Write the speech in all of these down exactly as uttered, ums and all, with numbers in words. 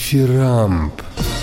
Дифирамб.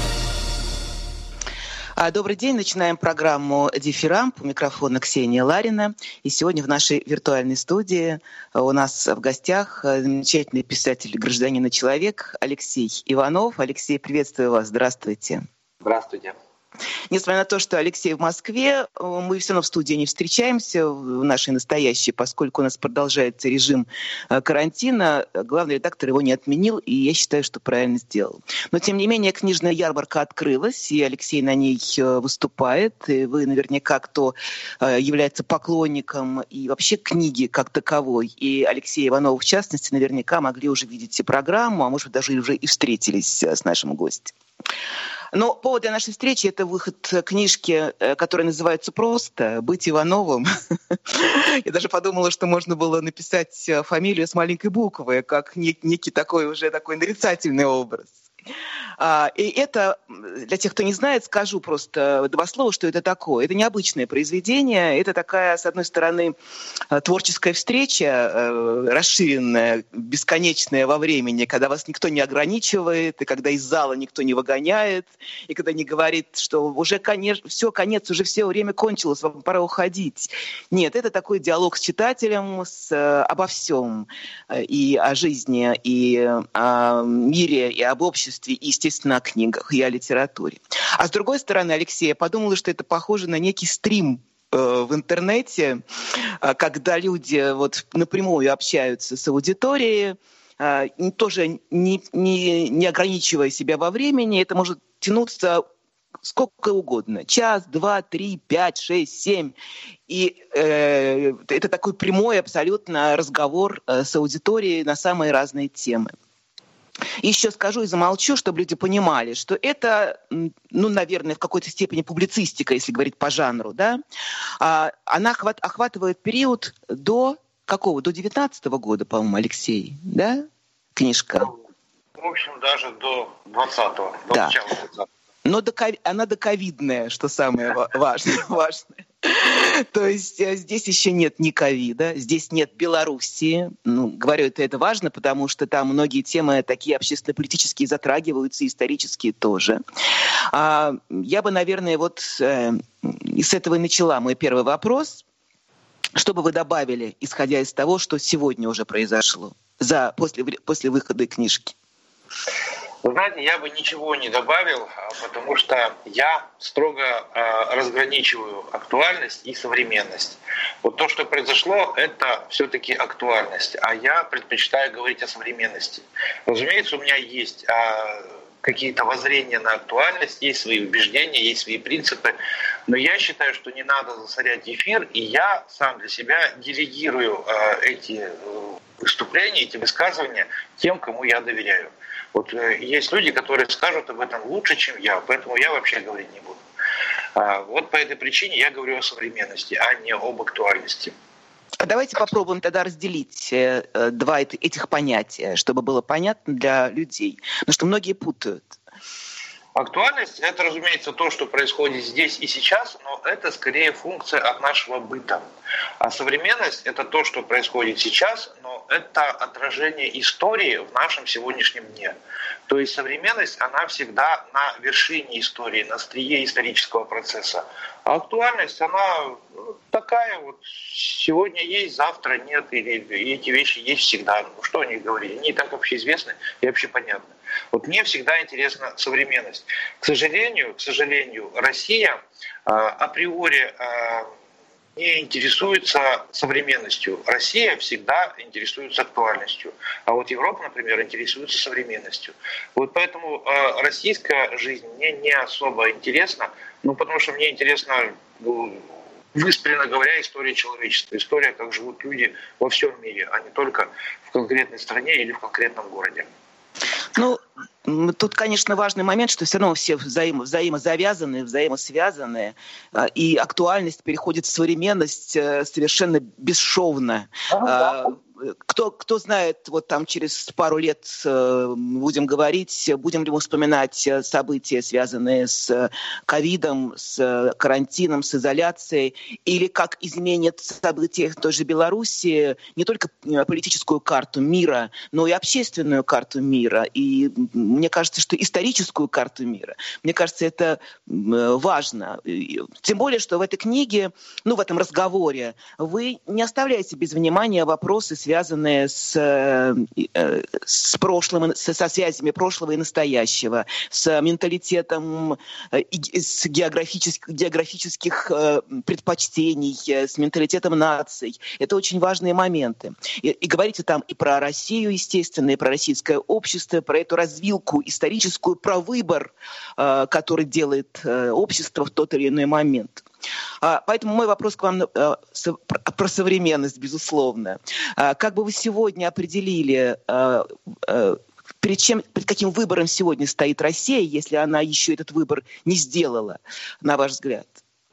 Добрый день. Начинаем программу «Дифирамб». У микрофона Ксения Ларина. И сегодня в нашей виртуальной студии у нас в гостях замечательный писатель, гражданин и человек Алексей Иванов. Алексей, приветствую вас. Здравствуйте. Здравствуйте. Несмотря на то, что Алексей в Москве, мы все равно в студии не встречаемся, в нашей настоящей, поскольку у нас продолжается режим карантина. Главный редактор его не отменил, и я считаю, что правильно сделал. Но, тем не менее, книжная ярмарка открылась, и Алексей на ней выступает. И вы наверняка, кто является поклонником и вообще книги как таковой, и Алексей Иванов в частности, наверняка могли уже видеть и программу, а может быть, даже уже и встретились с нашим гостем. Но повод для нашей встречи — это выход книжки, которая называется просто «Быть Ивановым». Я даже подумала, что можно было написать фамилию с маленькой буквы, как некий такой уже такой нарицательный образ. И это, для тех, кто не знает, скажу просто два слова, что это такое. Это необычное произведение, это такая, с одной стороны, творческая встреча, расширенная, бесконечная во времени, когда вас никто не ограничивает, и когда из зала никто не выгоняет, и когда не говорит, что уже конец, все, конец, уже все время кончилось, вам пора уходить. Нет, это такой диалог с читателем, с, обо всем, и о жизни, и о мире, и об обществе, и, естественно, о книгах и о литературе. А с другой стороны, Алексей, я подумала, что это похоже на некий стрим э, в интернете, э, когда люди вот напрямую общаются с аудиторией, э, тоже не, не, не ограничивая себя во времени. Это может тянуться сколько угодно. Час, два, три, пять, шесть, семь. И э, это такой прямой абсолютно разговор э, с аудиторией на самые разные темы. Еще скажу и замолчу, чтобы люди понимали, что это, ну, наверное, в какой-то степени публицистика, если говорить по жанру, да. Она охватывает период до какого? До девятнадцатого года, по-моему, Алексей, да, книжка? В общем, даже до двадцатого, до да. начала двадцатого. Но до, она доковидная, что самое важное. важное. То есть здесь еще нет ни ковида, здесь нет Белоруссии. Ну, говорю, это, это важно, потому что там многие темы такие общественно-политические затрагиваются, исторические тоже. А, я бы, наверное, вот э, с этого и начала мой первый вопрос. Что бы вы добавили, исходя из того, что сегодня уже произошло, за, после, после выхода книжки? Вы знаете, я бы ничего не добавил, потому что я строго э, разграничиваю актуальность и современность. Вот то, что произошло, это все-таки актуальность, а я предпочитаю говорить о современности. Разумеется, у меня есть э, какие-то воззрения на актуальность, есть свои убеждения, есть свои принципы, но я считаю, что не надо засорять эфир, и я сам для себя делегирую э, эти э, выступления, эти высказывания тем, кому я доверяю. Вот э, есть люди, которые скажут об этом лучше, чем я, поэтому я вообще говорить не буду. А, вот по этой причине я говорю о современности, а не об актуальности. Давайте попробуем тогда разделить э, два этих понятия, чтобы было понятно для людей. Потому что многие путают. Актуальность — это, разумеется, то, что происходит здесь и сейчас, но это скорее функция от нашего быта. А современность — это то, что происходит сейчас, но это отражение истории в нашем сегодняшнем дне. То есть современность, она всегда на вершине истории, на острие исторического процесса. А актуальность, она такая вот, сегодня есть, завтра нет, или эти вещи есть всегда. Ну, что о них говорить? Они и так общеизвестны и общепонятны. Вот мне всегда интересна современность. К сожалению, к сожалению, Россия э, априори э, не интересуется современностью. Россия всегда интересуется актуальностью. А вот Европа, например, интересуется современностью. Вот поэтому э, российская жизнь мне не особо интересна, ну, потому что мне интересна, ну, выспренно говоря, история человечества. История, как живут люди во всем мире, а не только в конкретной стране или в конкретном городе. Ну, тут, конечно, важный момент, что все равно все взаимо, взаимозавязаны, взаимосвязаны, и актуальность переходит в современность совершенно бесшовно. Ага. кто, кто знает, вот там через пару лет будем говорить, будем ли мы вспоминать события, связанные с ковидом, с карантином, с изоляцией, или как изменят события в той же Беларуси не только политическую карту мира, но и общественную карту мира. И мне кажется, что историческую карту мира. Мне кажется, это важно. Тем более, что в этой книге, ну, в этом разговоре, вы не оставляете без внимания вопросы, связанные с, с прошлым, со связями прошлого и настоящего, с менталитетом, с географических, географических предпочтений, с менталитетом наций. Это очень важные моменты. И, и говорите там и про Россию, естественно, и про российское общество, про эту развилку историческую, про выбор, который делает общество в тот или иной момент. Поэтому мой вопрос к вам про современность, безусловно. Как бы вы сегодня определили, перед чем, перед каким выбором сегодня стоит Россия, если она еще этот выбор не сделала, на ваш взгляд?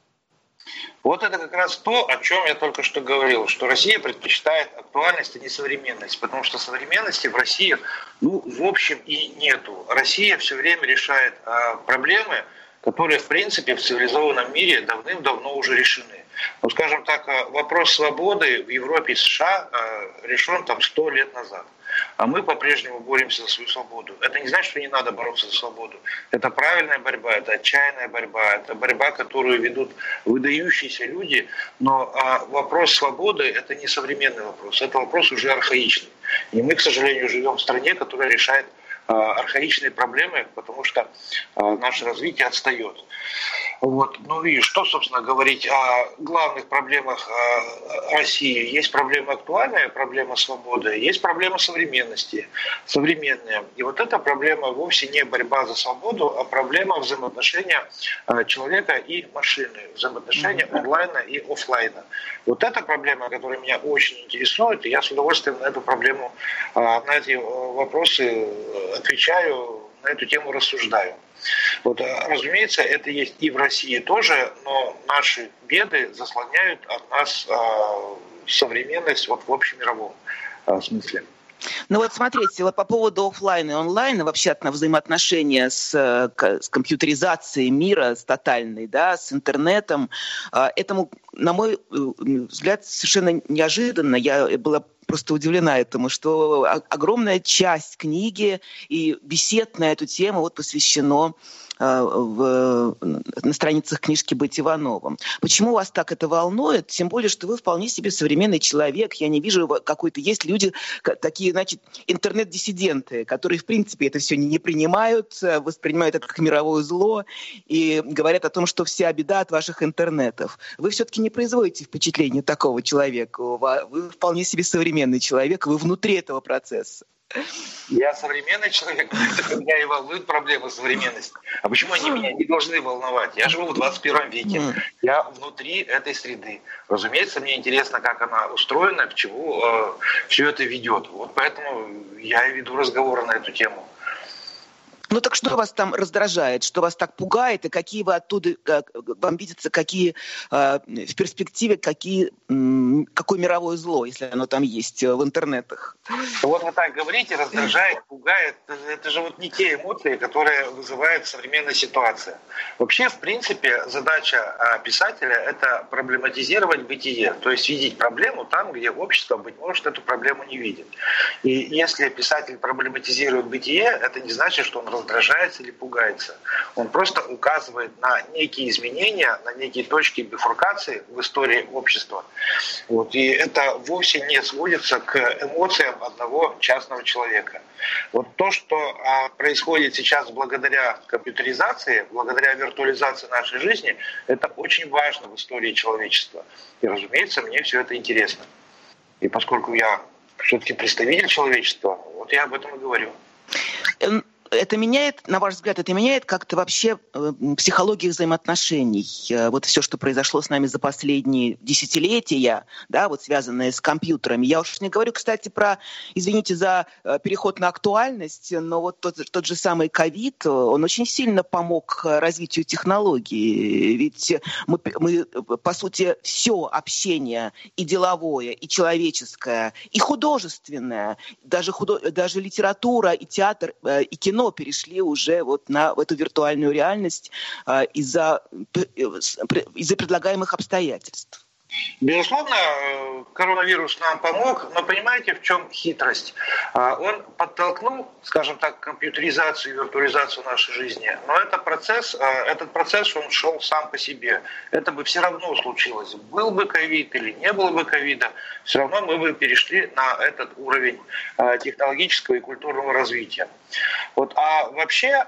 Вот это как раз то, о чем я только что говорил, что Россия предпочитает актуальность, а не современность, потому что современности в России, ну, в общем, и нету. Россия все время решает а, проблемы, которые, в принципе, в цивилизованном мире давным-давно уже решены. Ну, скажем так, вопрос свободы в Европе и США решен там сто лет назад. А мы по-прежнему боремся за свою свободу. Это не значит, что не надо бороться за свободу. Это правильная борьба, это отчаянная борьба, это борьба, которую ведут выдающиеся люди. Но а, вопрос свободы – это не современный вопрос, это вопрос уже архаичный. И мы, к сожалению, живем в стране, которая решает архаичные проблемы, потому что а, наше развитие отстает. Вот. Ну и что, собственно, говорить о главных проблемах а, России? Есть проблема актуальная, проблема свободы, есть проблема современности, современная. И вот эта проблема вовсе не борьба за свободу, а проблема взаимоотношения а, человека и машины, взаимоотношения онлайна и офлайна. Вот эта проблема, которая меня очень интересует, и я с удовольствием на эту проблему, а, на эти вопросы отвечаю, на эту тему рассуждаю. Вот, разумеется, это есть и в России тоже, но наши беды заслоняют от нас а, современность вот, в общемировом а, смысле. Ну вот смотрите, вот по поводу офлайна и онлайна, вообще на взаимоотношения с, с компьютеризацией мира, с тотальной, да, с интернетом, этому, на мой взгляд, совершенно неожиданно. Я была просто удивлена этому, что огромная часть книги и бесед на эту тему вот посвящено в, на страницах книжки «Быть Ивановым». Почему вас так это волнует? Тем более, что вы вполне себе современный человек. Я не вижу какой-то... Есть люди, такие, значит, интернет-диссиденты, которые, в принципе, это все не принимают, воспринимают это как мировое зло и говорят о том, что вся беда от ваших интернетов. Вы все-таки не производите впечатление такого человека. Вы вполне себе современный человек, вы внутри этого процесса. Я современный человек, когда и волнуют проблемы современности. А почему они меня не должны волновать? Я живу в двадцать первом веке, я внутри этой среды. Разумеется, мне интересно, как она устроена, к чему э, все это ведет. Вот поэтому я и веду разговоры на эту тему. Ну так что вас там раздражает, что вас так пугает, и какие вы оттуда, как, вам видятся, какие э, в перспективе, какие, м, какое мировое зло, если оно там есть в интернетах? Вот вы так говорите, раздражает, пугает. Это же вот не те эмоции, которые вызывает современная ситуация. Вообще, в принципе, задача писателя – это проблематизировать бытие, то есть видеть проблему там, где общество, быть может, эту проблему не видит. И если писатель проблематизирует бытие, это не значит, что он раздражается или пугается. Он просто указывает на некие изменения, на некие точки бифуркации в истории общества. Вот. И это вовсе не сводится к эмоциям одного частного человека. Вот то, что а, происходит сейчас благодаря компьютеризации, благодаря виртуализации нашей жизни, это очень важно в истории человечества. И, разумеется, мне все это интересно. И поскольку я все-таки представитель человечества, вот я об этом и говорю. это меняет, на ваш взгляд, это меняет как-то вообще психологию взаимоотношений? Вот все, что произошло с нами за последние десятилетия, да, вот связанное с компьютерами. Я уж не говорю, кстати, про, извините за переход на актуальность, но вот тот, тот же самый ковид, он очень сильно помог развитию технологий. Ведь мы, мы, по сути, все общение и деловое, и человеческое, и художественное, даже, худо... даже литература, и театр, и кино перешли уже вот на в эту виртуальную реальность э, из-за, из-за предлагаемых обстоятельств. Безусловно, коронавирус нам помог, но понимаете, в чем хитрость? Он подтолкнул, скажем так, компьютеризацию и виртуализацию нашей жизни, но это процесс, этот процесс, он шел сам по себе. Это бы все равно случилось. Был бы ковид или не было бы ковида, все равно мы бы перешли на этот уровень технологического и культурного развития. Вот, а вообще...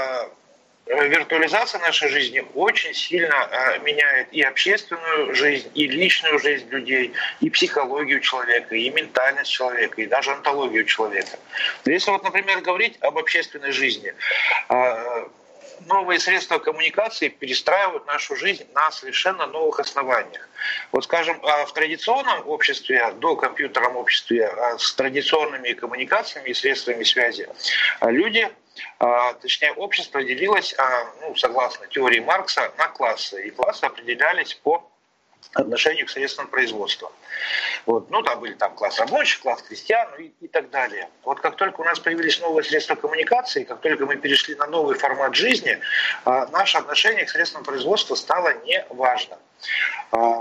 Виртуализация нашей жизни очень сильно э, меняет и общественную жизнь, и личную жизнь людей, и психологию человека, и ментальность человека, и даже онтологию человека. Если вот, например, говорить об общественной жизни, э, новые средства коммуникации перестраивают нашу жизнь на совершенно новых основаниях. Вот, скажем, в традиционном обществе, до компьютерном обществе, с традиционными коммуникациями и средствами связи, люди, точнее, общество делилось, ну, согласно теории Маркса, на классы. И классы определялись по отношению к средствам производства. Вот. Ну, там были там класс рабочих, класс крестьян и, и так далее. Вот как только у нас появились новые средства коммуникации, как только мы перешли на новый формат жизни, э, наше отношение к средствам производства стало не важно. Э,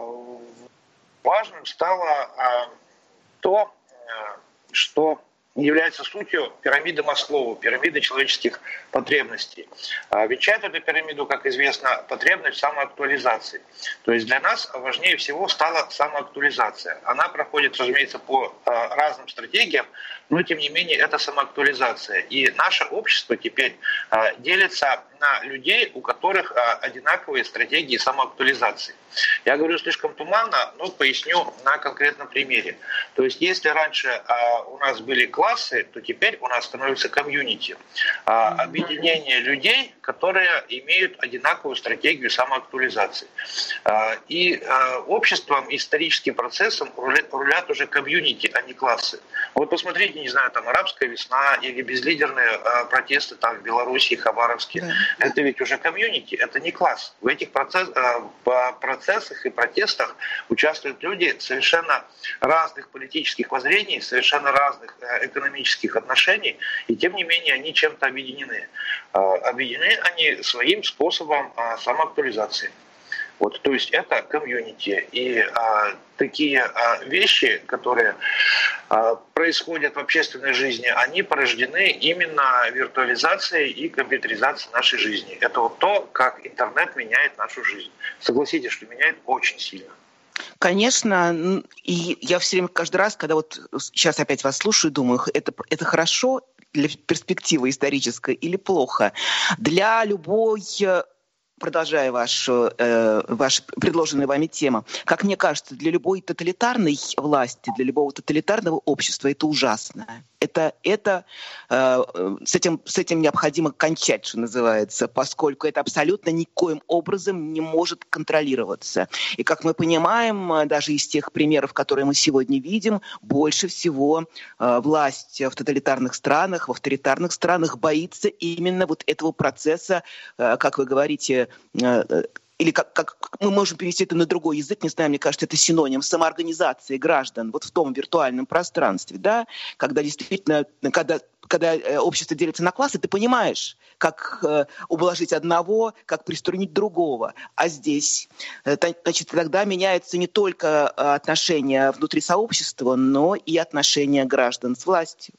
важным стало э, то, э, что является сутью пирамиды Маслоу, пирамиды человеческих потребностей. Венчает эту пирамиду, как известно, потребность в самоактуализации. То есть для нас важнее всего стала самоактуализация. Она проходит, разумеется, по разным стратегиям, но тем не менее это самоактуализация. И наше общество теперь делится на людей, у которых одинаковые стратегии самоактуализации. Я говорю слишком туманно, но поясню на конкретном примере. То есть если раньше у нас были классы, то теперь у нас становится комьюнити. Объединение людей, которые имеют одинаковую стратегию самоактуализации. И обществом, историческим процессом рулят уже комьюнити, а не классы. Вот посмотрите, не знаю, там арабская весна или безлидерные протесты там в Беларуси, Хабаровске. Да. Это ведь уже комьюнити, это не класс. В этих процесс, процессах и протестах участвуют люди совершенно разных политических воззрений, совершенно разных экономических отношений, и тем не менее они чем-то объединены. Объединены они своим способом самоактуализации. Вот, то есть это комьюнити. И а, такие а, вещи, которые а, происходят в общественной жизни, они порождены именно виртуализацией и компьютеризацией нашей жизни. Это вот то, как интернет меняет нашу жизнь. Согласитесь, что меняет очень сильно. Конечно, и я все время, каждый раз, когда вот сейчас опять вас слушаю, думаю, это, это хорошо для перспективы исторической или плохо? Для любой... Продолжая ваш, э, ваша предложенная вами тема, как мне кажется, для любой тоталитарной власти, для любого тоталитарного общества это ужасно. Это, это, э, с, этим, с этим необходимо кончать, что называется, поскольку это абсолютно никоим образом не может контролироваться. И, как мы понимаем, даже из тех примеров, которые мы сегодня видим, больше всего э, власть в тоталитарных странах, в авторитарных странах боится именно вот этого процесса, э, как вы говорите, или как, как мы можем перевести это на другой язык, не знаю, мне кажется, это синоним самоорганизации граждан вот в том виртуальном пространстве, да, когда действительно, когда, когда общество делится на классы, ты понимаешь, как э, ублажить одного, как приструнить другого. А здесь, э, значит, тогда меняются не только отношения внутри сообщества, но и отношения граждан с властью.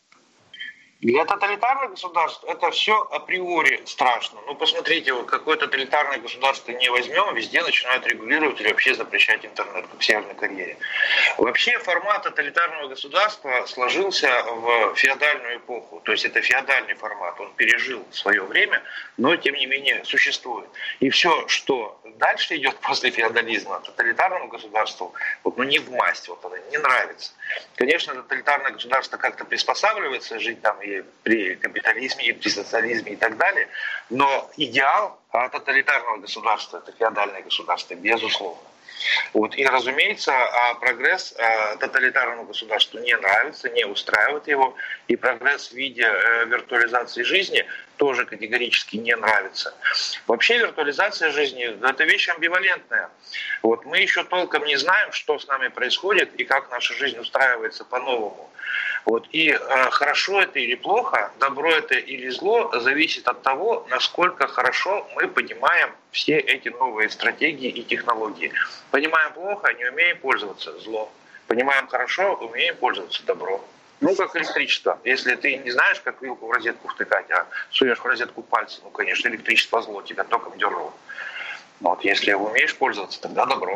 Для тоталитарных государств это все априори страшно. Ну, посмотрите, вот какое тоталитарное государство не возьмем, везде начинают регулировать или вообще запрещать интернет, как в Северной Корее. Вообще формат тоталитарного государства сложился в феодальную эпоху. То есть это феодальный формат, он пережил свое время, но тем не менее существует. И все, что дальше идет после феодализма, тоталитарному государству, вот, ну не в масть, вот, это не нравится. Конечно, тоталитарное государство как-то приспосабливается жить там и и при капитализме, и при социализме и так далее. Но идеал тоталитарного государства, это феодальное государство, безусловно. Вот. И, разумеется, прогресс тоталитарному государству не нравится, не устраивает его. И прогресс в виде виртуализации жизни тоже категорически не нравится. Вообще виртуализация жизни – это вещь амбивалентная. Вот. Мы еще толком не знаем, что с нами происходит и как наша жизнь устраивается по-новому. Вот. И э, хорошо это или плохо, добро это или зло, зависит от того, насколько хорошо мы понимаем все эти новые стратегии и технологии. Понимаем плохо, не умеем пользоваться — зло. Понимаем хорошо, умеем пользоваться — добро. Ну, как электричество. Если ты не знаешь, как вилку в розетку втыкать, а суешь в розетку пальцы, ну, конечно, электричество — зло, тебя током дернуло. Вот, если умеешь пользоваться, тогда добро.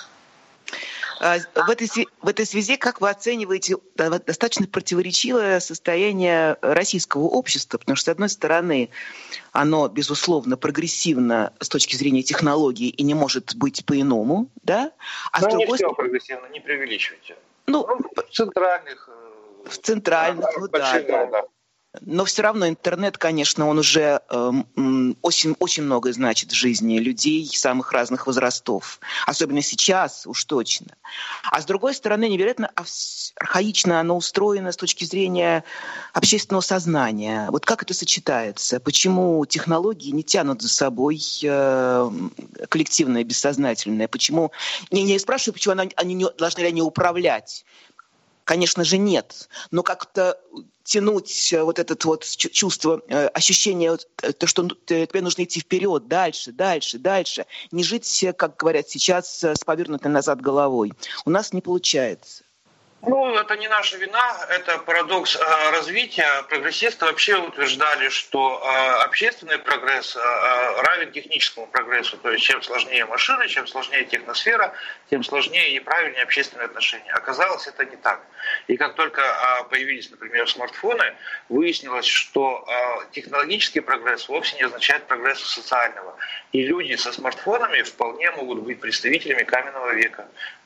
В этой, в этой связи, как вы оцениваете достаточно противоречивое состояние российского общества? Потому что, с одной стороны, оно, безусловно, прогрессивно с точки зрения технологий и не может быть по-иному, да? А Но с не другой... все прогрессивно, не преувеличивайте. Ну, ну, в центральных... В центральных, да, ну да, да. да. Но все равно интернет, конечно, он уже э, очень, очень многое значит в жизни людей самых разных возрастов. Особенно сейчас, уж точно. А с другой стороны, невероятно архаично оно устроено с точки зрения общественного сознания. Вот как это сочетается? Почему технологии не тянут за собой э, коллективное, бессознательное? Почему... Не, не спрашиваю, почему они, они не, должны ли они управлять. Конечно же, нет. Но как-то тянуть вот это вот чувство, ощущение, то, что тебе нужно идти вперед, дальше, дальше, дальше. Не жить, как говорят сейчас, с повернутой назад головой. У нас не получается. Ну, это не наша вина, это парадокс э, развития. Прогрессисты вообще утверждали, что э, общественный прогресс э, равен техническому прогрессу. То есть чем сложнее машины, чем сложнее техносфера, тем сложнее и неправильнее общественные отношения. Оказалось, это не так. И как только э, появились, например, смартфоны, выяснилось, что э, технологический прогресс вовсе не означает прогресса социального. И люди со смартфонами вполне могут быть представителями каменного века.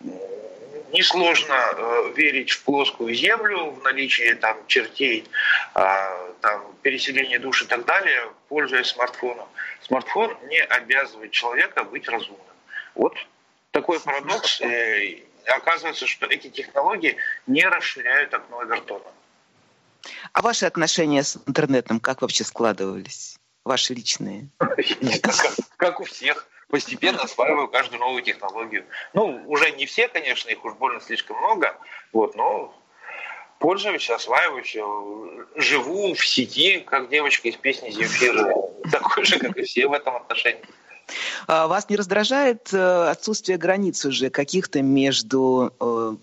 Несложно э, верить в плоскую землю, в наличие там чертей, э, там, переселение душ и так далее, пользуясь смартфоном. Смартфон не обязывает человека быть разумным. Вот такой парадокс. Э, оказывается, что эти технологии не расширяют окно Овертона. А ваши отношения с интернетом как вообще складывались? Ваши личные? Как у всех. Постепенно осваиваю каждую новую технологию. Ну, уже не все, конечно, их уж больно слишком много, вот, но пользуюсь, осваиваюсь, живу в сети, как девочка из песни Земфиры, такой же, как и все в этом отношении. Вас не раздражает отсутствие границ уже каких-то между...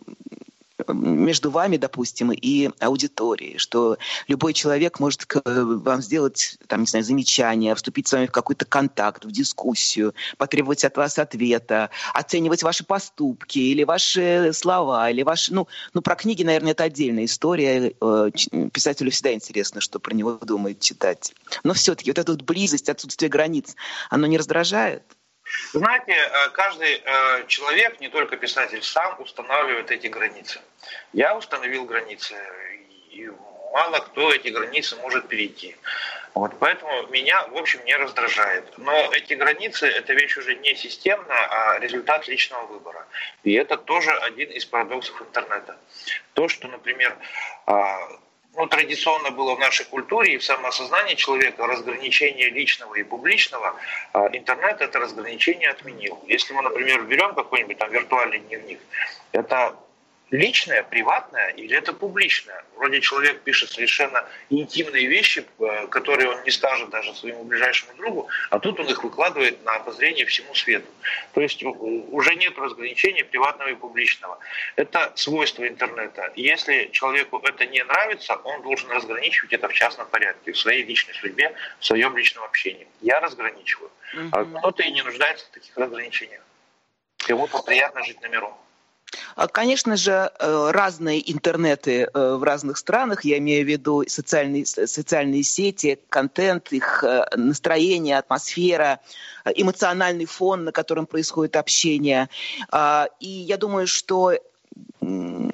между вами, допустим, и аудиторией, что любой человек может вам сделать, там, не знаю, замечание, вступить с вами в какой-то контакт, в дискуссию, потребовать от вас ответа, оценивать ваши поступки или ваши слова, или ваши... Ну, ну про книги, наверное, это отдельная история. Писателю всегда интересно, что про него думает читатель. Но все-таки вот эта вот близость, отсутствие границ, оно не раздражает? Знаете, каждый человек, не только писатель сам, устанавливает эти границы. Я установил границы, и мало кто эти границы может перейти. Вот, поэтому меня, в общем, не раздражает. Но эти границы – это вещь уже не системная, а результат личного выбора. И это тоже один из парадоксов интернета. То, что, например, ну, традиционно было в нашей культуре и в самоосознании человека разграничение личного и публичного, интернет это разграничение отменил. Если мы, например, берем какой-нибудь там виртуальный дневник, это личное, приватное или это публичное? Вроде человек пишет совершенно интимные вещи, которые он не скажет даже своему ближайшему другу, а тут он их выкладывает на обозрение всему свету. То есть уже нет разграничения приватного и публичного. Это свойство интернета. Если человеку это не нравится, он должен разграничивать это в частном порядке, в своей личной судьбе, в своем личном общении. Я разграничиваю. Mm-hmm. А кто-то и не нуждается в таких разграничениях. Кому-то приятно жить на миру. Конечно же, разные интернеты в разных странах, я имею в виду социальные, социальные сети, контент, их настроение, атмосфера, эмоциональный фон, на котором происходит общение. И я думаю, что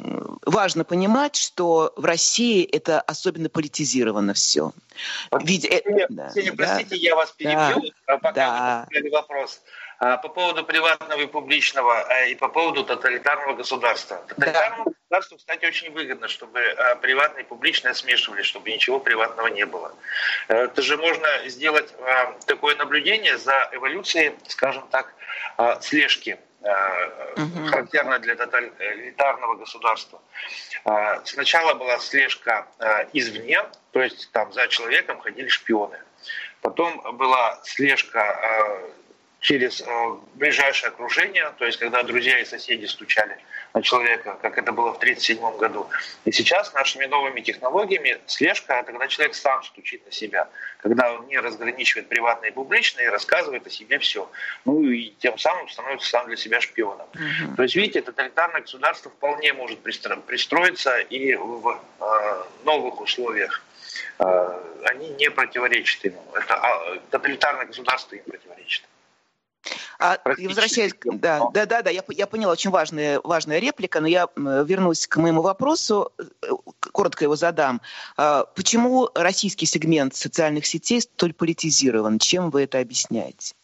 важно понимать, что в России это особенно политизировано все. Ведь, Ксения, да, Ксения, да, простите, я вас перебью, да, пока да. вы задали вопрос. По поводу приватного и публичного, и по поводу тоталитарного государства. Тоталитарному да. государству, кстати, очень выгодно, чтобы приватное и публичное смешивались, чтобы ничего приватного не было. Это же можно сделать такое наблюдение за эволюцией, скажем так, слежки, угу. характерной для тоталитарного государства. Сначала была слежка извне, то есть там за человеком ходили шпионы. Потом была слежка через ближайшее окружение, то есть когда друзья и соседи стучали на человека, как это было в тысяча девятьсот тридцать седьмом году. И сейчас нашими новыми технологиями слежка — это когда человек сам стучит на себя, когда он не разграничивает приватное и публичное и рассказывает о себе все. Ну и тем самым становится сам для себя шпионом. Uh-huh. То есть, видите, тоталитарное государство вполне может пристроиться и в э, новых условиях. Э, они не противоречат ему. Это, а, тоталитарное государство им противоречит. А, и возвращаясь, да, да, да, да, я, я поняла, очень важная, важная реплика, но я вернусь к моему вопросу, коротко его задам. Почему российский сегмент социальных сетей столь политизирован? Чем вы это объясняете?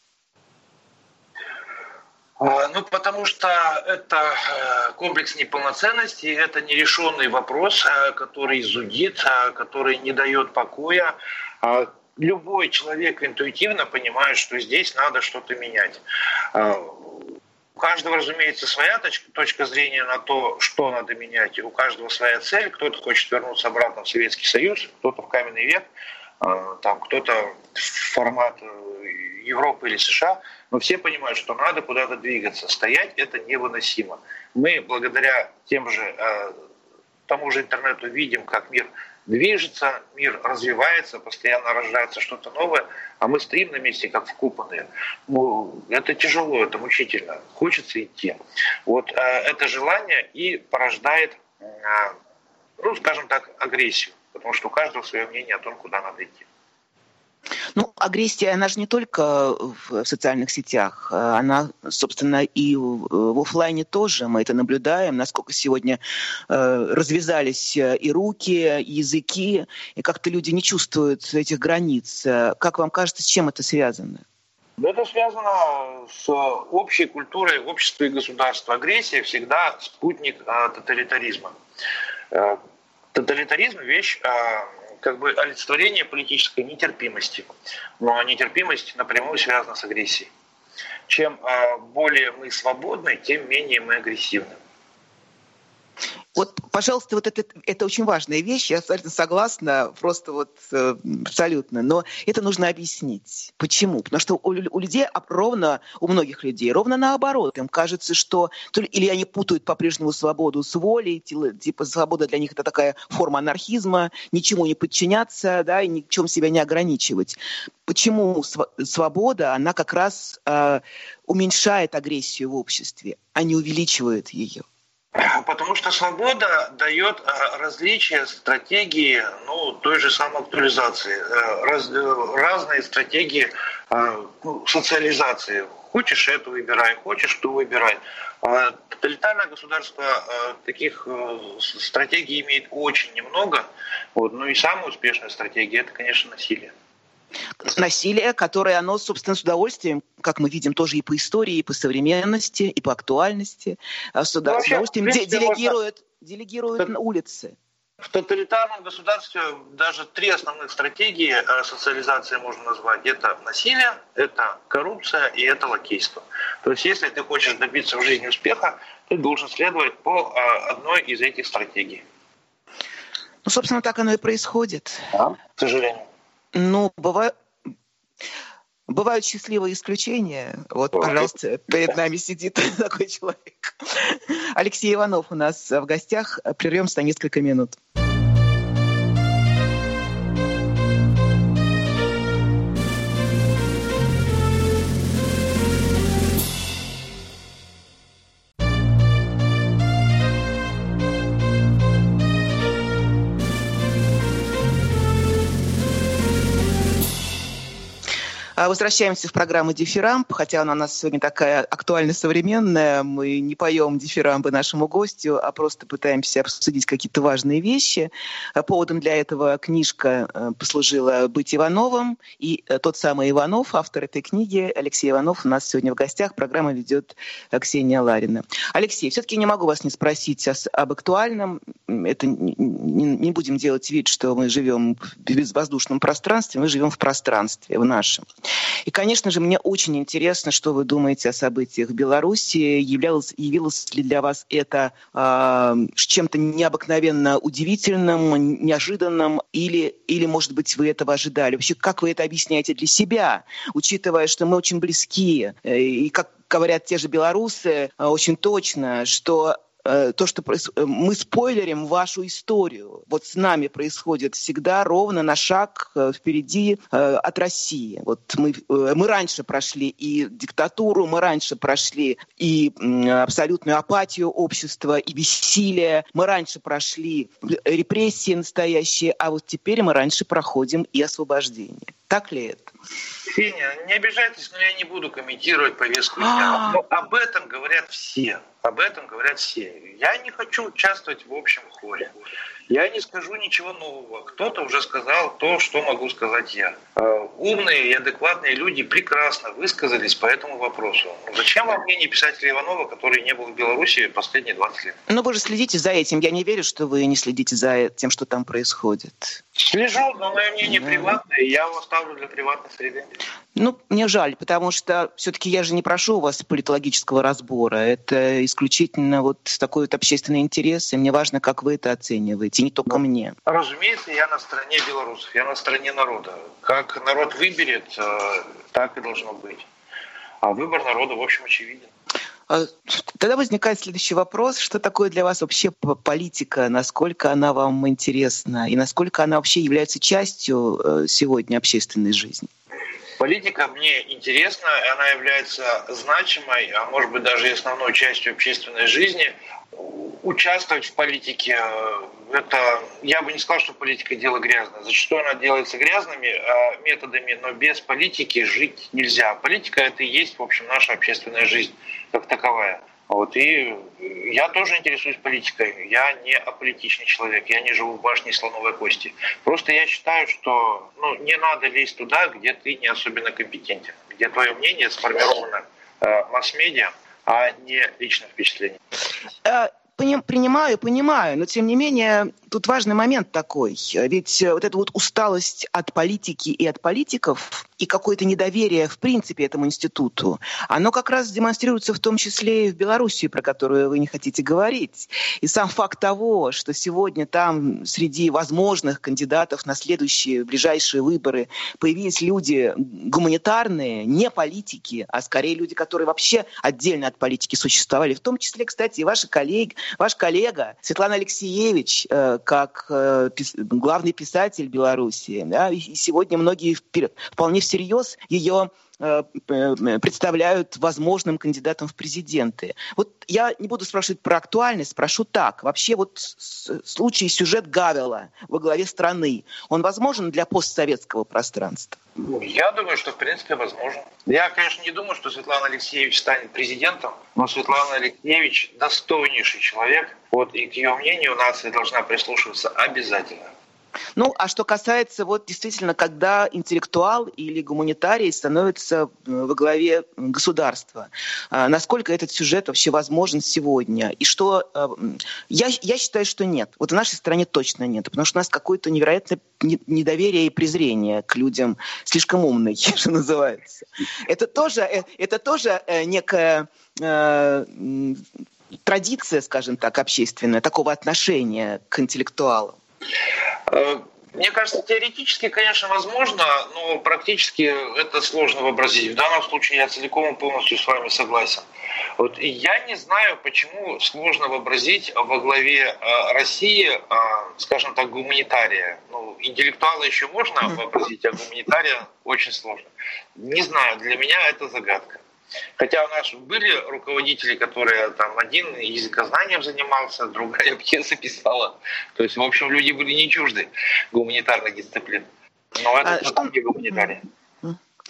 Ну, потому что это комплекс неполноценности, это нерешенный вопрос, который зудит, который не дает покоя. Любой человек интуитивно понимает, что здесь надо что-то менять. У каждого, разумеется, своя точка, точка зрения на то, что надо менять. И у каждого своя цель. Кто-то хочет вернуться обратно в Советский Союз, кто-то в каменный век, там, кто-то в формат Европы или США. Но все понимают, что надо куда-то двигаться. Стоять — это невыносимо. Мы благодаря тем же, тому же интернету видим, как мир движется, мир развивается, постоянно рождается что-то новое, а мы стоим на месте, как вкопанные. Ну, это тяжело, это мучительно. Хочется идти. Вот э, это желание и порождает, э, ну, скажем так, агрессию, потому что у каждого свое мнение о том, куда надо идти. Ну, агрессия, она же не только в социальных сетях, она, собственно, и в офлайне тоже. Мы это наблюдаем, насколько сегодня развязались и руки, и языки, и как-то люди не чувствуют этих границ. Как вам кажется, с чем это связано? Это связано с общей культурой общества и государства. Агрессия всегда спутник тоталитаризма. Тоталитаризм — вещь, как бы олицетворение политической нетерпимости. Но нетерпимость напрямую связана с агрессией. Чем более мы свободны, тем менее мы агрессивны. Вот, пожалуйста, вот это, это очень важная вещь, я абсолютно согласна, просто вот э, абсолютно, но это нужно объяснить. Почему? Потому что у, у людей, ровно, у многих людей, ровно наоборот, им кажется, что или они путают по-прежнему свободу с волей, типа свобода для них это такая форма анархизма, ничему не подчиняться, да, и ни в чем себя не ограничивать. Почему свобода, она как раз э, уменьшает агрессию в обществе, а не увеличивает ее? Потому что свобода дает различия стратегии, ну, той же самоактуализации, раз, разные стратегии ну, социализации. Хочешь это выбирай, хочешь то выбирай. Тоталитарное государство таких стратегий имеет очень немного. Вот, ну и самая успешная стратегия — это, конечно, насилие. Насилие, которое оно, собственно, с удовольствием, как мы видим, тоже и по истории, и по современности, и по актуальности, с удовольствием ну, вообще, делегирует, можно... делегирует на улице. В тоталитарном государстве даже три основных стратегии социализации можно назвать. Это насилие, это коррупция и это лакейство. То есть если ты хочешь добиться в жизни успеха, ты должен следовать по одной из этих стратегий. Ну, собственно, так оно и происходит. Да, к сожалению. Ну, бывают, бывают счастливые исключения. Вот, пожалуйста, перед нами сидит такой человек. Алексей Иванов у нас в гостях. Прервемся на несколько минут. Возвращаемся в программу «Дифирамб», хотя она у нас сегодня такая актуально-современная. Мы не поем дифирамбы нашему гостю, а просто пытаемся обсудить какие-то важные вещи. Поводом для этого книжка послужила «Быть Ивановым». И тот самый Иванов, автор этой книги, Алексей Иванов, у нас сегодня в гостях. Программу ведет Ксения Ларина. Алексей, все-таки не могу вас не спросить об актуальном. Это не, не будем делать вид, что мы живем в безвоздушном пространстве, мы живем в пространстве, в нашем. И, конечно же, мне очень интересно, что вы думаете о событиях в Беларуси. Являлось, явилось ли для вас это э, чем-то необыкновенно удивительным, неожиданным, или, или, может быть, вы этого ожидали? Вообще, как вы это объясняете для себя, учитывая, что мы очень близки, э, и, как говорят те же белорусы, э, очень точно, что то, что мы спойлерим вашу историю. Вот с нами происходит всегда ровно на шаг впереди от России. Вот мы, мы раньше прошли и диктатуру, мы раньше прошли и абсолютную апатию общества, и бессилие. Мы раньше прошли репрессии настоящие, а вот теперь мы раньше проходим и освобождение. Так ли это? Ксения, не обижайтесь, но я не буду комментировать повестку дня. Но об этом говорят все. Об этом говорят все. Я не хочу участвовать в общем хоре. Я не скажу ничего нового. Кто-то уже сказал то, что могу сказать я. Умные и адекватные люди прекрасно высказались по этому вопросу. Зачем вам мнение писателя Иванова, который не был в Беларуси последние двадцать лет? Но вы же следите за этим. Я не верю, что вы не следите за тем, что там происходит. Слежу, но мое мнение да. приватное, и я его оставлю для приватной среды. Ну, мне жаль, потому что все-таки я же не прошу у вас политологического разбора. Это исключительно вот такой вот общественный интерес, и мне важно, как вы это оцениваете, и не только мне. Разумеется, я на стороне белорусов, я на стороне народа. Как народ выберет, так и должно быть. А выбор народа, в общем, очевиден. Тогда возникает следующий вопрос. Что такое для вас вообще политика? Насколько она вам интересна? И насколько она вообще является частью сегодня общественной жизни? Политика мне интересна, она является значимой, а может быть даже и основной частью общественной жизни. Участвовать в политике, это, я бы не сказал, что политика дело грязное. Зачастую она делается грязными методами, но без политики жить нельзя. Политика — это и есть, в общем, наша общественная жизнь как таковая. Вот, и я тоже интересуюсь политикой. Я не аполитичный человек, я не живу в башне слоновой кости. Просто я считаю, что ну, не надо лезть туда, где ты не особенно компетентен, где твое мнение сформировано э, масс-медиа, а не личное впечатление. Принимаю, понимаю, но тем не менее тут важный момент такой. Ведь вот эта вот усталость от политики и от политиков и какое-то недоверие в принципе этому институту, оно как раз демонстрируется в том числе и в Белоруссии, про которую вы не хотите говорить. И сам факт того, что сегодня там среди возможных кандидатов на следующие ближайшие выборы появились люди гуманитарные, не политики, а скорее люди, которые вообще отдельно от политики существовали. В том числе, кстати, и ваши коллеги, ваш коллега Светлана Алексеевич, э, как э, пис, главный писатель Беларуси, да, и сегодня многие впер- вполне всерьез ее э, представляют возможным кандидатом в президенты. Вот я не буду спрашивать про актуальность, спрошу так. Вообще вот с, случай, сюжет Гавела во главе страны, он возможен для постсоветского пространства? Я думаю, что в принципе возможно. Я, конечно, не думаю, что Светлана Алексеевич станет президентом, но Светлана Алексеевич достойнейший человек. Вот, и к ее мнению нация должна прислушиваться обязательно. Ну, а что касается, вот действительно, когда интеллектуал или гуманитарий становится во главе государства, насколько этот сюжет вообще возможен сегодня? И что... Я, я считаю, что нет. Вот в нашей стране точно нет, потому что у нас какое-то невероятное недоверие и презрение к людям слишком умным, что называется. Это тоже, это тоже некая... традиция, скажем так, общественная, такого отношения к интеллектуалам? Мне кажется, теоретически, конечно, возможно, но практически это сложно вообразить. В данном случае я целиком и полностью с вами согласен. Вот, и я не знаю, почему сложно вообразить во главе России, скажем так, гуманитария. Ну, интеллектуала еще можно вообразить, а гуманитария очень сложно. Не знаю, для меня это загадка. Хотя у нас были руководители, которые там один языкознанием занимался, другая пьесы писала. То есть, в общем, люди были не чужды гуманитарных дисциплин. Но это а, что... не гуманитария.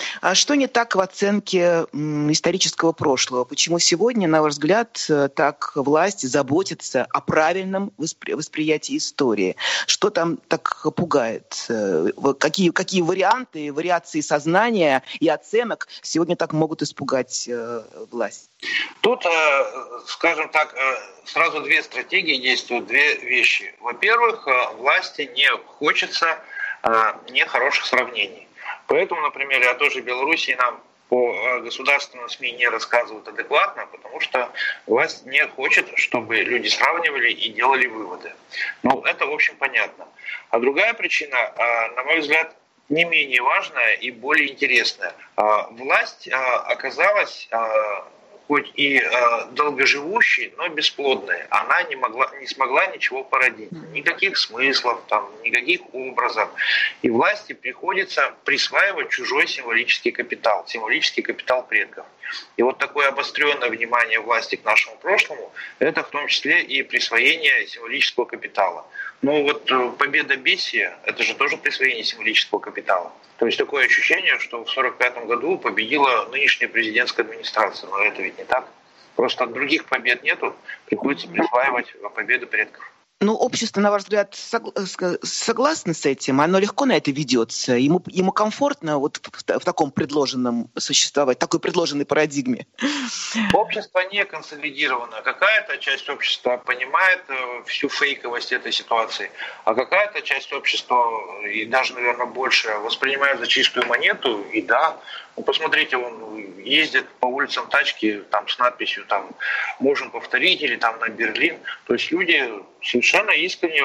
А что не так в оценке м, исторического прошлого? Почему сегодня, на ваш взгляд, э, так власть заботится о правильном воспри- восприятии истории? Что там так пугает? Э, вот Какие, какие варианты, вариации сознания и оценок сегодня так могут испугать э, власть? Тут, э, скажем так, э, сразу две стратегии действуют, две вещи. Во-первых, э, власти не хочется э, нехороших сравнений. Поэтому, например, о той же Белоруссии нам по государственным СМИ не рассказывают адекватно, потому что власть не хочет, чтобы люди сравнивали и делали выводы. Ну, это, в общем, понятно. А другая причина, на мой взгляд, не менее важная и более интересная. Власть оказалась хоть и э, долгоживущей, но бесплодной. Она не, могла, не смогла ничего породить. Никаких смыслов, там, никаких образов. И власти приходится присваивать чужой символический капитал, символический капитал предков. И вот такое обостренное внимание власти к нашему прошлому, это в том числе и присвоение символического капитала. Но вот победа Бессия, это же тоже присвоение символического капитала. То есть такое ощущение, что в сорок пятом году победила нынешняя президентская администрация. Но это ведь не так. Просто других побед нету, приходится присваивать победы предков. Ну, общество, на ваш взгляд, согласно с этим? Оно легко на это ведется? Ему, ему комфортно вот в, в таком предложенном существовать, такой предложенной парадигме? Общество не консолидировано. Какая-то часть общества понимает всю фейковость этой ситуации, а какая-то часть общества, и даже, наверное, больше, воспринимает за чистую монету. И да, ну, посмотрите, он ездит по улицам тачки там, с надписью там, «Можем повторить» или там «На Берлин». То есть люди совершенно искренне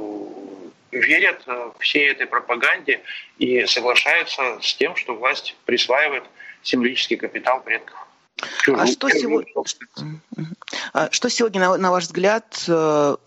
верят всей этой пропаганде и соглашаются с тем, что власть присваивает символический капитал предков. Чужую, а что сегодня, а что сегодня, на, на ваш взгляд, э,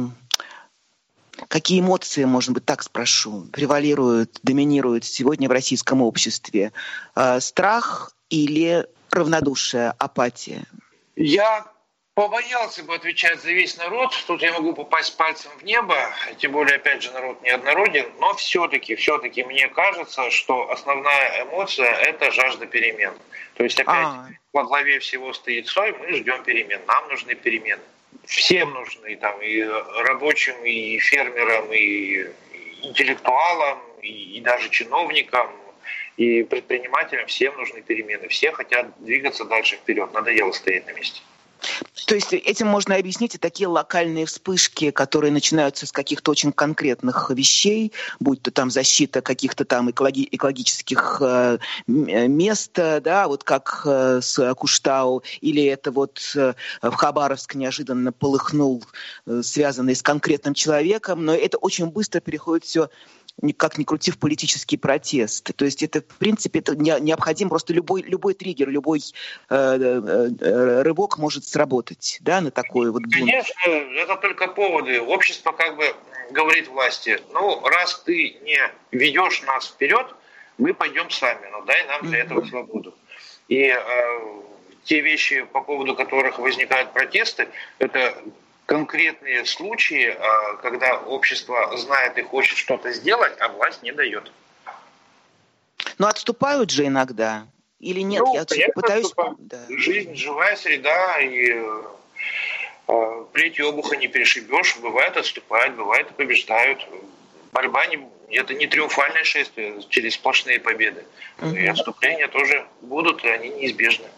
какие эмоции, может быть, так спрошу, превалируют, доминируют сегодня в российском обществе? Э, страх или равнодушие, апатия? Я побоялся бы отвечать за весь народ. Тут я могу попасть пальцем в небо, тем более, опять же, народ неоднороден. Но все-таки, все-таки мне кажется, что основная эмоция – это жажда перемен. То есть, опять, А-а-а. во главе всего стоит Цой, мы ждем перемен. Нам нужны перемены. Всем нужны, там, и рабочим, и фермерам, и интеллектуалам, и, и даже чиновникам, и предпринимателям. Всем нужны перемены. Все хотят двигаться дальше вперед. Надоело стоять на месте. То есть этим можно объяснить и такие локальные вспышки, которые начинаются с каких-то очень конкретных вещей, будь то там защита каких-то там экологи- экологических э, мест, да, вот как э, с Куштау, или это вот э, в Хабаровск неожиданно полыхнул, э, связанный с конкретным человеком, но это очень быстро переходит все, как ни крути, в политический протест. То есть это, в принципе, это необходим просто любой, любой триггер, любой э, э, рывок может сработать, да, на такой вот бунт. Конечно, это только поводы. Общество как бы говорит власти, ну, раз ты не ведешь нас вперед, мы пойдем сами, но дай нам для этого свободу. И э, те вещи, по поводу которых возникают протесты, это конкретные случаи, когда общество знает и хочет что-то сделать, а власть не дает. Но отступают же иногда. Или нет? Ну, я пытаюсь... Да. Жизнь, живая среда, и э, плетью обуха не перешибешь. Бывает отступают, бывает побеждают. Борьба не, это не триумфальное шествие через сплошные победы. Угу. И отступления тоже будут, и они неизбежны.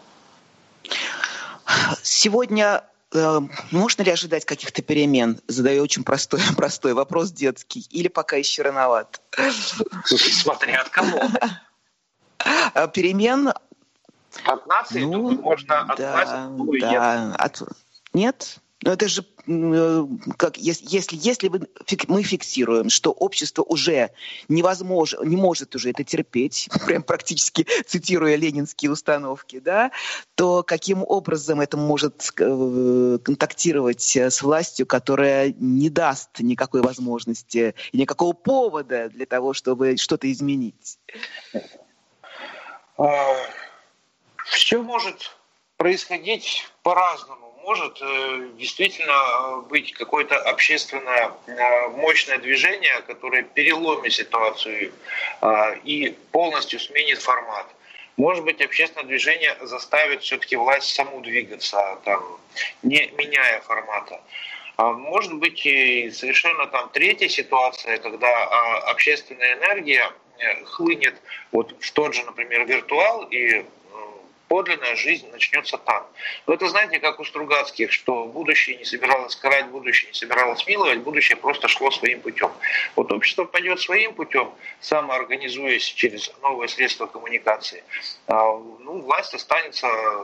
Сегодня можно ли ожидать каких-то перемен? Задаю очень простой, простой вопрос детский. Или пока еще рановато? Смотря от кого. Перемен... От нации? Ну, можно от да, власти? Да. От... Нет? Но это же, как, если, если мы фиксируем, что общество уже невозможно, не может уже это терпеть, прям практически цитируя ленинские установки, да, то каким образом это может контактировать с властью, которая не даст никакой возможности и никакого повода для того, чтобы что-то изменить? Все может происходить по-разному. Может э, действительно быть какое-то общественное э, мощное движение, которое переломит ситуацию э, и полностью сменит формат. Может быть, общественное движение заставит все-таки власть саму двигаться, там, не меняя формата. А может быть, и совершенно там третья ситуация, когда общественная энергия хлынет вот в тот же, например, виртуал, и подлинная жизнь начнется там. Но это, знаете, как у Стругацких, что будущее не собиралось карать, будущее не собиралось миловать, будущее просто шло своим путем. Вот общество пойдет своим путем, самоорганизуясь через новые средства коммуникации. А, ну, власть останется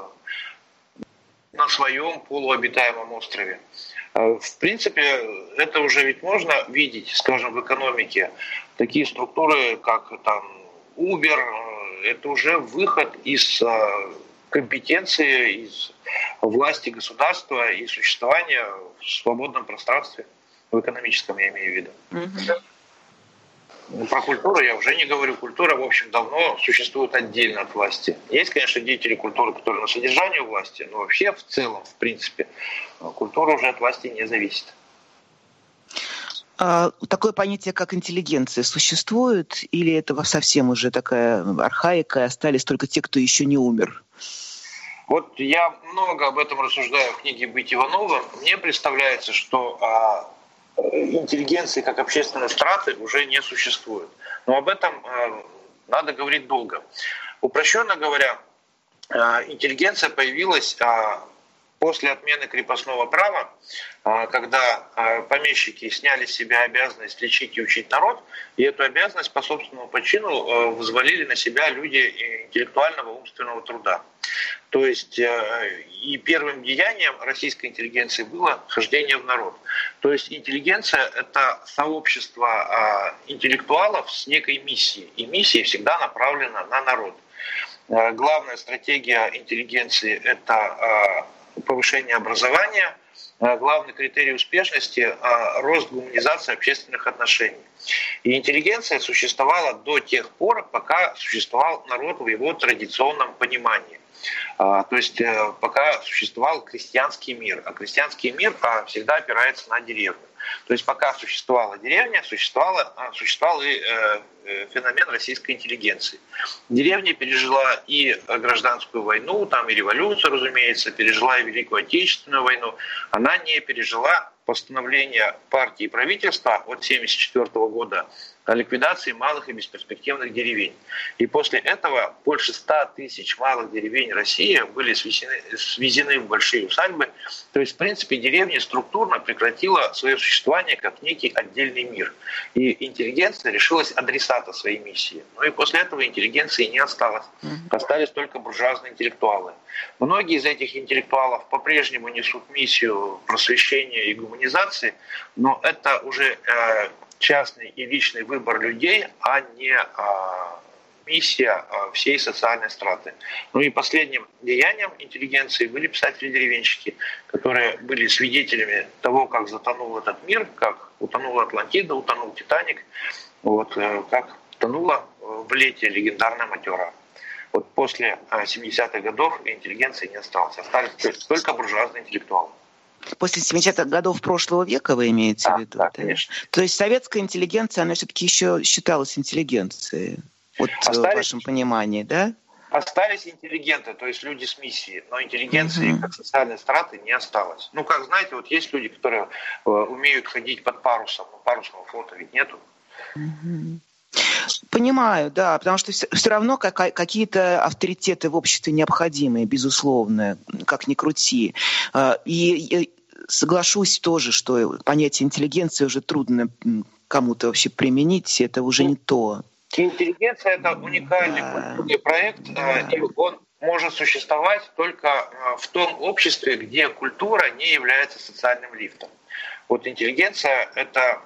на своем полуобитаемом острове. В принципе, это уже ведь можно видеть, скажем, в экономике. Такие структуры, как там Uber, это уже выход из компетенции, из власти государства и существования в свободном пространстве, в экономическом я имею в виду. Mm-hmm. Про культуру я уже не говорю. Культура, в общем, давно существует отдельно от власти. Есть, конечно, деятели культуры, которые на содержании у власти, но вообще в целом, в принципе, культура уже от власти не зависит. А такое понятие, как интеллигенция, существует? Или это совсем уже такая архаика, и остались только те, кто еще не умер? Вот я много об этом рассуждаю в книге «Быть Ивановым». Мне представляется, что а, интеллигенции как общественной страты уже не существует. Но об этом а, надо говорить долго. Упрощенно говоря, а, интеллигенция появилась а, после отмены крепостного права, когда помещики сняли с себя обязанность лечить и учить народ, и эту обязанность по собственному почину взвалили на себя люди интеллектуального умственного труда. То есть и первым деянием российской интеллигенции было хождение в народ. То есть интеллигенция – это сообщество интеллектуалов с некой миссией, и миссия всегда направлена на народ. Главная стратегия интеллигенции – это повышение образования. Главный критерий успешности – рост гуманизации общественных отношений. И интеллигенция существовала до тех пор, пока существовал народ в его традиционном понимании. То есть пока существовал крестьянский мир. А крестьянский мир всегда опирается на деревню. То есть пока существовала деревня, существовала, существовал и феномен российской интеллигенции. Деревня пережила и гражданскую войну, там и революцию, разумеется, пережила и Великую Отечественную войну. Она не пережила постановление партии и правительства от тысяча девятьсот семьдесят четвёртого года о ликвидации малых и бесперспективных деревень. И после этого больше ста тысяч малых деревень России были свезены, свезены в большие усадьбы. То есть, в принципе, деревня структурно прекратила свое существование как некий отдельный мир. И интеллигенция решилась адресата своей миссии. Ну и после этого интеллигенции не осталось. Остались только буржуазные интеллектуалы. Многие из этих интеллектуалов по-прежнему несут миссию просвещения и гуманизации, но это уже э, частный и личный выбор людей, а не а, миссия а, всей социальной страты. Ну и последним деянием интеллигенции были писатели-деревенщики, которые были свидетелями того, как затонул этот мир, как утонула Атлантида, утонул Титаник, вот, как тонула в лете легендарная Матера. Вот после семидесятых годов интеллигенции не осталось, остались только буржуазные интеллектуалы. После семидесятых годов прошлого века вы имеете да, в виду? Да, конечно. То есть советская интеллигенция, она все-таки еще считалась интеллигенцией, вот остались, в вашем понимании, да? Остались интеллигенты, то есть люди с миссией, но интеллигенции uh-huh. как социальной страты не осталось. Ну, как знаете, вот есть люди, которые э, умеют ходить под парусом, но парусного флота ведь нету. Uh-huh. Понимаю, да, потому что все, все равно как, какие-то авторитеты в обществе необходимые, безусловно, как ни крути. И, и соглашусь тоже, что понятие интеллигенции уже трудно кому-то вообще применить, это уже не то. Интеллигенция – это уникальный да. культурный проект, да. и он может существовать только в том обществе, где культура не является социальным лифтом. Вот интеллигенция – это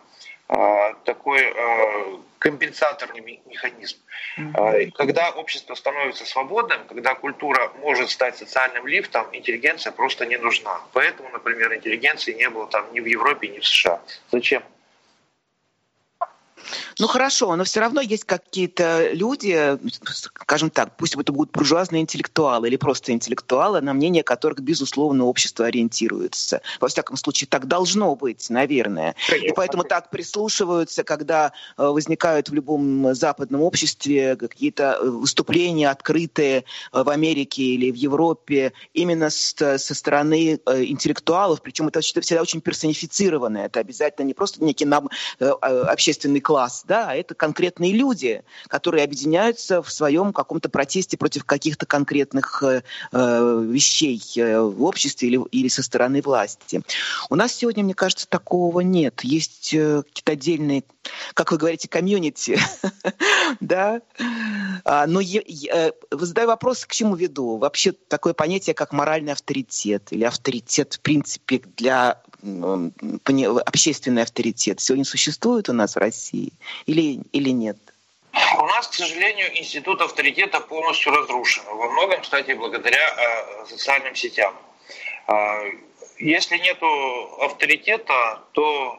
такой компенсаторный механизм. Mm-hmm. Когда общество становится свободным, когда культура может стать социальным лифтом, интеллигенция просто не нужна. Поэтому, например, интеллигенции не было там ни в Европе, ни в США. Зачем? Ну хорошо, но все равно есть какие-то люди, скажем так, пусть это будут буржуазные интеллектуалы или просто интеллектуалы, на мнение которых, безусловно, общество ориентируется. Во всяком случае, так должно быть, наверное. Конечно. И поэтому так прислушиваются, когда возникают в любом западном обществе какие-то выступления открытые в Америке или в Европе именно со стороны интеллектуалов, причем это всегда очень персонифицированное, это обязательно не просто некий нам общественный класс, да, а это конкретные люди, которые объединяются в своем каком-то протесте против каких-то конкретных э, вещей в обществе или, или со стороны власти. У нас сегодня, мне кажется, такого нет. Есть э, какие-то отдельные, как вы говорите, комьюнити, да. Но задаю вопрос, к чему веду. Вообще такое понятие, как моральный авторитет или авторитет, в принципе, для общественный авторитет сегодня существует у нас в России или, или нет? У нас, к сожалению, институт авторитета полностью разрушен. Во многом, кстати, благодаря э, социальным сетям. Э, если нету авторитета, то,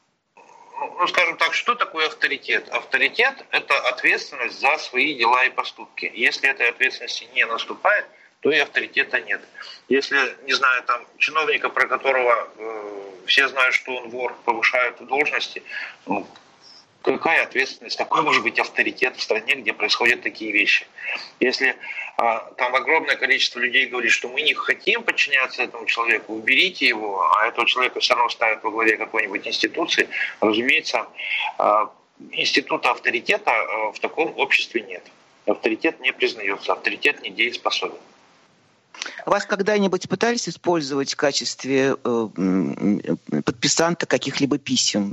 ну, скажем так, что такое авторитет? Авторитет – это ответственность за свои дела и поступки. Если этой ответственности не наступает, то и авторитета нет. Если, не знаю, там чиновника, про которого э, все знают, что он вор, повышают в должности, ну, какая ответственность, какой может быть авторитет в стране, где происходят такие вещи? Если э, там огромное количество людей говорит, что мы не хотим подчиняться этому человеку, уберите его, а этого человека все равно ставят во главе какой-нибудь институции, разумеется, э, института авторитета э, в таком обществе нет. Авторитет не признается, авторитет не дееспособен. Вас когда-нибудь пытались использовать в качестве э, подписанта каких-либо писем?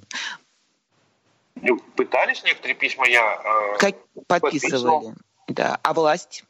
Пытались, некоторые письма я э, как подписывали. Да. А власть?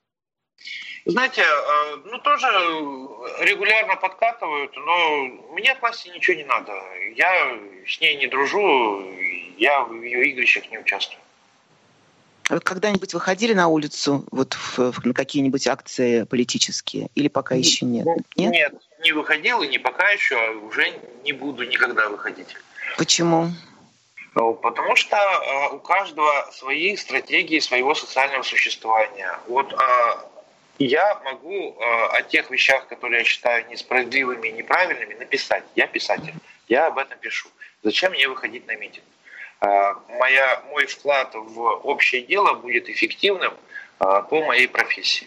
Знаете, э, ну тоже регулярно подкатывают, но мне от власти ничего не надо. Я с ней не дружу, я в ее игрищах не участвую. Вы когда-нибудь выходили на улицу вот в, в, на какие-нибудь акции политические? Или пока еще нет? Нет, нет, не выходил и не пока еще, а уже не буду никогда выходить. Почему? Ну, потому что э, у каждого свои стратегии своего социального существования. Вот э, я могу э, о тех вещах, которые я считаю несправедливыми и неправильными, написать. Я писатель, я об этом пишу. Зачем мне выходить на митинг? Моя, мой вклад в общее дело будет эффективным по моей профессии.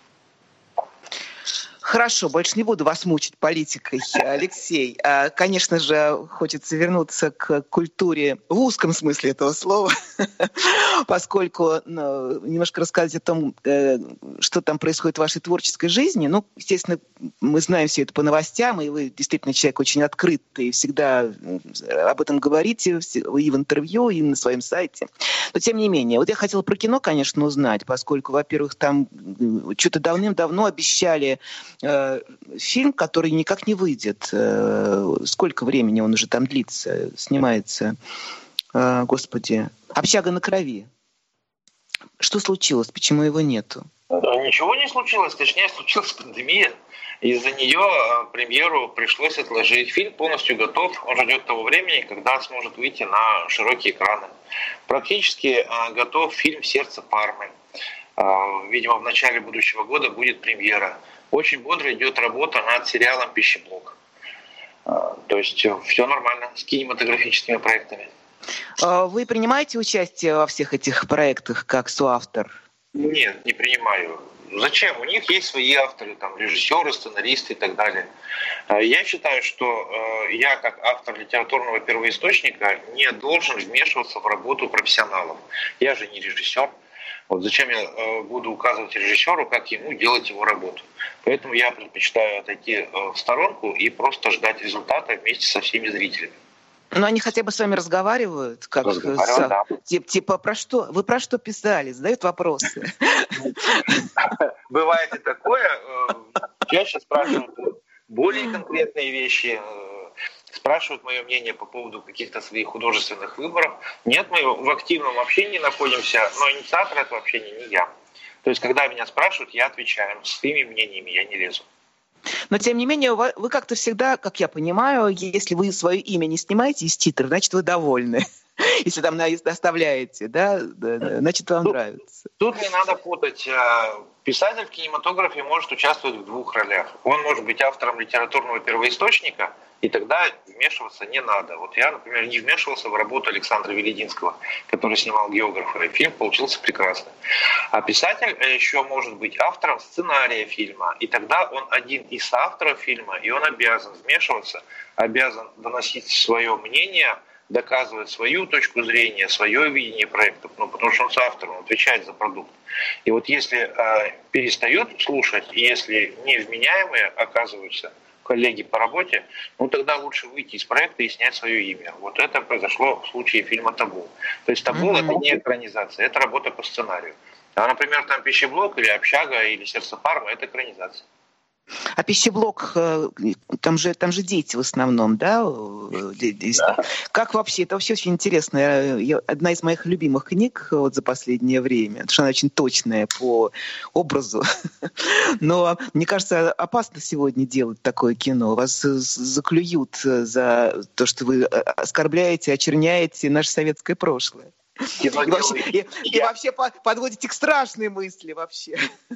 Хорошо, больше не буду вас мучить политикой, Алексей. Конечно же, хочется вернуться к культуре в узком смысле этого слова, поскольку ну, немножко рассказать о том, что там происходит в вашей творческой жизни. Ну, естественно, мы знаем все это по новостям, и вы действительно человек очень открытый, и всегда об этом говорите и в интервью, и на своем сайте. Но тем не менее, вот я хотела про кино, конечно, узнать, поскольку, во-первых, там что-то давным-давно обещали э, фильм, который никак не выйдет. Э, сколько времени он уже там длится, снимается? Э, господи, «Общага на крови». Что случилось? Почему его нету? Ничего не случилось, точнее, случилась пандемия. Из-за нее премьеру пришлось отложить. Фильм полностью готов, он ждет того времени, когда сможет выйти на широкие экраны. Практически готов фильм «Сердце Пармы». Видимо, в начале будущего года будет премьера. Очень бодро идет работа над сериалом «Пищеблок». То есть все нормально с кинематографическими проектами. Вы принимаете участие во всех этих проектах как соавтор? Нет, не принимаю. Зачем? У них есть свои авторы, там, режиссеры, сценаристы и так далее. Я считаю, что я, как автор литературного первоисточника, не должен вмешиваться в работу профессионалов. Я же не режиссер. Вот зачем я буду указывать режиссеру, как ему делать его работу? Поэтому я предпочитаю отойти в сторонку и просто ждать результата вместе со всеми зрителями. Но они хотя бы с вами разговаривают? Как Разговаривают, да. Типа, типа, про что? Вы про что писали? Задают вопросы? Бывает и такое. Чаще спрашивают более конкретные вещи, спрашивают мое мнение по поводу каких-то своих художественных выборов. Нет, мы в активном общении находимся, но инициатор этого общения не я. То есть, когда меня спрашивают, я отвечаю. С своими мнениями я не лезу. Но, тем не менее, вы как-то всегда, как я понимаю, если вы свое имя не снимаете из титров, значит, вы довольны. Если там наезд оставляете, да, значит, вам тут, нравится. Тут не надо путать. Писатель в кинематографе может участвовать в двух ролях. Он может быть автором литературного первоисточника, и тогда вмешиваться не надо. Вот я, например, не вмешивался в работу Александра Велединского, который снимал «Географа», и фильм получился прекрасный. А писатель еще может быть автором сценария фильма, и тогда он один из авторов фильма, и он обязан вмешиваться, обязан доносить свое мнение, доказывать свою точку зрения, свое видение проектов, ну, потому что он соавтор, он отвечает за продукт. И вот если э, перестают слушать, и если невменяемые оказываются коллеги по работе, ну тогда лучше выйти из проекта и снять свое имя. Вот это произошло в случае фильма «Табу». То есть «Табу» mm-hmm. это не экранизация, это работа по сценарию. А, например, там «Пищеблок» или «Общага» или «Сердце Пармы» — это экранизация. А «Пищеблок», там же, там же дети в основном, да? да? Как вообще? Это вообще очень интересно. Одна из моих любимых книг вот за последнее время, потому что она очень точная по образу. Но, мне кажется, опасно сегодня делать такое кино. Вас заклюют за то, что вы оскорбляете, очерняете наше советское прошлое. И вообще, и, и вообще подводите к страшной мысли вообще.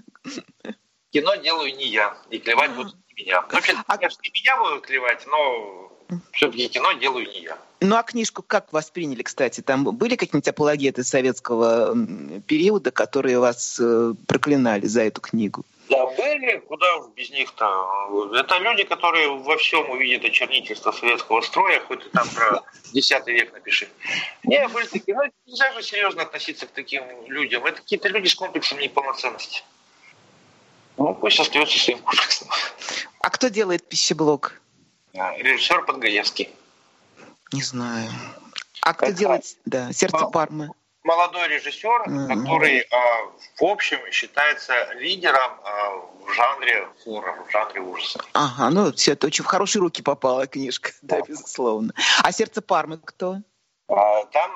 Кино делаю не я, и клевать будут не меня. Ну, вообще, а... конечно, и меня будут клевать, но все-таки кино делаю не я. Ну, а книжку как восприняли, кстати? Там были какие-нибудь апологеты советского периода, которые вас проклинали за эту книгу? Да, были, куда без них-то. Это люди, которые во всем увидят очернительство советского строя, хоть ты там про десятый век напиши. Не, были такие, ну, нельзя же серьезно относиться к таким людям. Это какие-то люди с комплексом неполноценности. Ну, пусть остается своим комплексом. А кто делает «Пищеблок»? Режиссер Подгаевский. Не знаю. А кто Это делает да, «Сердце Пармы»? Молодой режиссер, mm-hmm. который, в общем, считается лидером в жанре хоррор, в жанре ужаса. Ага, ну все, это очень в хорошие руки попала книжка, да, безусловно. А «Сердце Пармы» кто? Там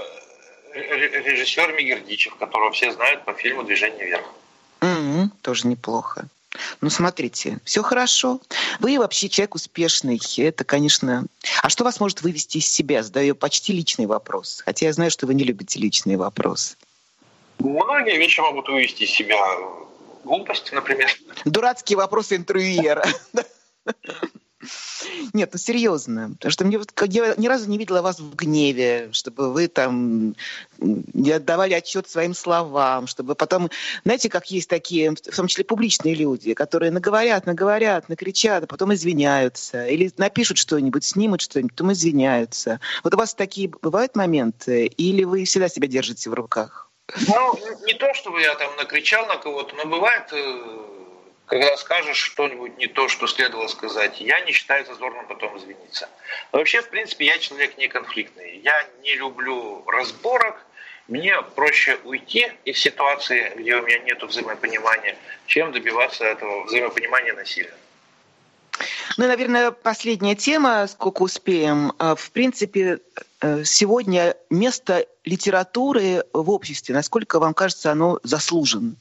режиссер Мегердичев, которого все знают по фильму «Движение вверх». Mm-hmm, тоже неплохо. Ну, смотрите, все хорошо. Вы вообще человек успешный. Это, конечно... А что вас может вывести из себя? Задаю почти личный вопрос. Хотя я знаю, что вы не любите личные вопросы. Многие вещи могут вывести из себя. Глупости, например. Дурацкие вопросы интервьюера. Нет, ну серьезно. Потому что мне, я ни разу не видела вас в гневе, чтобы вы там не отдавали отчет своим словам, чтобы потом... Знаете, как есть такие, в том числе публичные люди, которые наговорят, наговорят, накричат, а потом извиняются. Или напишут что-нибудь, снимут что-нибудь, потом извиняются. Вот у вас такие бывают моменты? Или вы всегда себя держите в руках? Ну, не то, чтобы я там накричал на кого-то, но бывает... Когда скажешь что-нибудь не то, что следовало сказать, я не считаю зазорным потом извиниться. Но вообще, в принципе, я человек не конфликтный. Я не люблю разборок. Мне проще уйти из ситуации, где у меня нет взаимопонимания, чем добиваться этого взаимопонимания насильно. Ну, наверное, последняя тема, сколько успеем. В принципе, сегодня место литературы в обществе, насколько вам кажется, оно заслужено?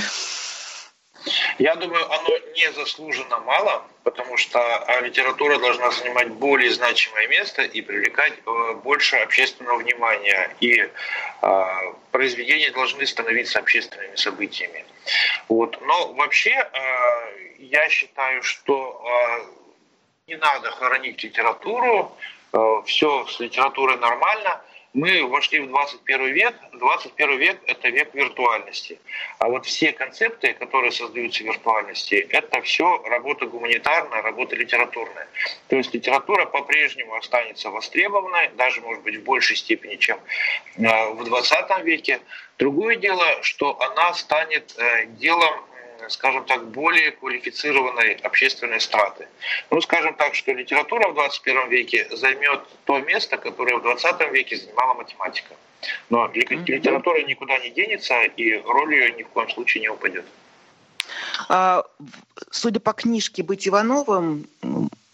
Я думаю, оно не заслуженно мало, потому что литература должна занимать более значимое место и привлекать больше общественного внимания. И э, произведения должны становиться общественными событиями. Вот. Но вообще э, я считаю, что э, не надо хоронить литературу, э, все с литературой нормально. Мы вошли в двадцать первый век. двадцать первый век – это век виртуальности. А вот все концепты, которые создаются в виртуальности, это все работа гуманитарная, работа литературная. То есть литература по-прежнему останется востребованной, даже, может быть, в большей степени, чем в двадцатом веке. Другое дело, что она станет делом, скажем так, более квалифицированной общественной страты. Ну, скажем так, что литература в двадцать первом веке займет то место, которое в двадцатом веке занимала математика. Но литература никуда не денется, и роль ее ни в коем случае не упадет. А, судя по книжке «Быть Ивановым»,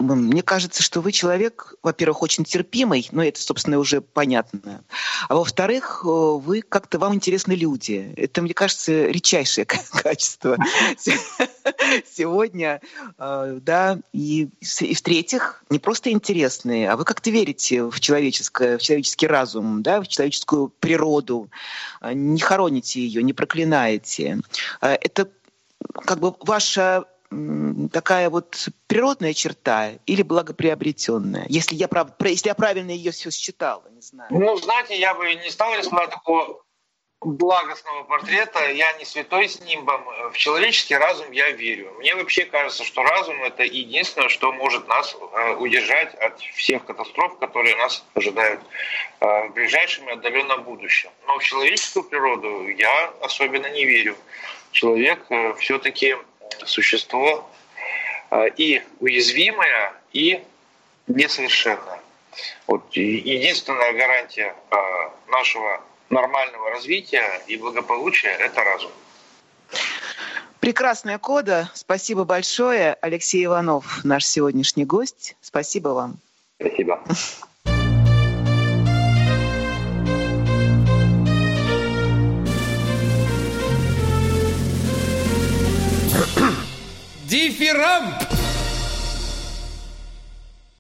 мне кажется, что вы человек, во-первых, очень терпимый, но это, собственно, уже понятно. А во-вторых, вы как-то, вам интересны люди. Это, мне кажется, редчайшее качество сегодня. Да. И, и в-третьих, не просто интересные, а вы как-то верите в человеческое, в человеческий разум, да, в человеческую природу. Не хороните ее, не проклинаете. Это как бы ваша такая вот природная черта или благоприобретенная? Если я, прав... если я правильно ее все считала, не знаю. Ну, знаете, я бы не стал рисовать такого благостного портрета. Я не святой с нимбом. В человеческий разум я верю. Мне вообще кажется, что разум — это единственное, что может нас удержать от всех катастроф, которые нас ожидают в ближайшем и отдаленном будущем. Но в человеческую природу я особенно не верю. Человек все-таки существо и уязвимое, и несовершенное. Вот единственная гарантия нашего нормального развития и благополучия — это разум. Прекрасная кода. Спасибо большое. Алексей Иванов, наш сегодняшний гость. Спасибо вам. Спасибо. Дифирамб!